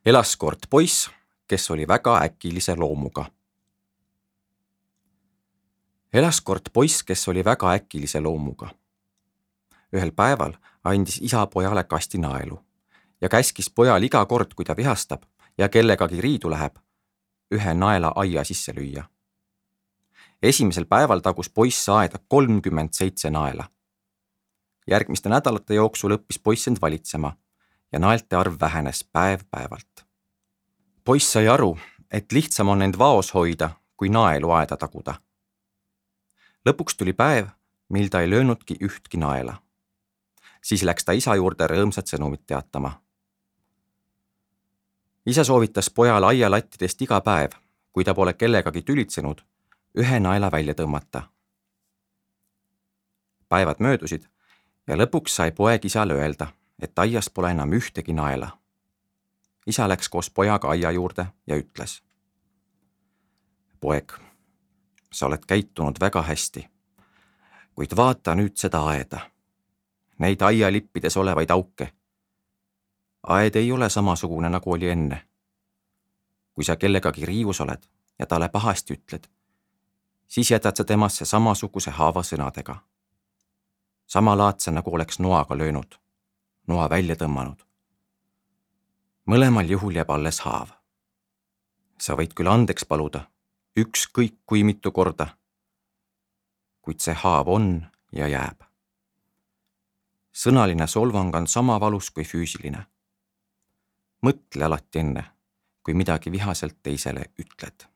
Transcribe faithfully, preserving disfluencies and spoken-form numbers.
Elas kord poiss, kes oli väga äkilise loomuga. Elas kord poiss, kes oli väga äkilise loomuga. Ühel päeval andis isa pojale kasti naelu ja käskis pojal iga kord, kui ta vihastab ja kellegagi riidu läheb, ühe naela aia sisse lüüa. Esimesel päeval tagus poiss aeda kolmkümmend seitse naela. Järgmiste nädalate jooksul õppis poiss end valitsema ja naelte arv vähenes päev päevalt. Poiss sai aru, et lihtsam on end vaos hoida, kui naelu aeda taguda. Lõpuks tuli päev, mil ta ei löönudki ühtki naela. Siis läks ta isa juurde rõõmsat sõnumit teatama. Isa soovitas pojal aialattidest iga päev, kui ta pole kellegagi tülitsenud, ühe naela välja tõmmata. Päevad möödusid ja lõpuks sai poeg isale öelda, et aias pole enam ühtegi naela. Isa läks koos pojaga aia juurde ja ütles. Poeg, sa oled käitunud väga hästi, kuid vaata nüüd seda aeda. Neid aialippides olevaid auke. Aed ei ole samasugune, nagu oli enne. Kui sa kellegagi riivus oled ja talle pahasti ütled, siis jätad sa temasse samasuguse haava sõnadega. Samalaadse, nagu oleks noaga löönud, noa välja tõmmanud. Mõlemal juhul jääb alles haav. Sa võid küll andeks paluda, ükskõik kui mitu korda, kuid see haav on ja jääb. Sõnaline solvang on sama valus kui füüsiline. Mõtle alati enne, kui midagi vihaselt teisele ütled.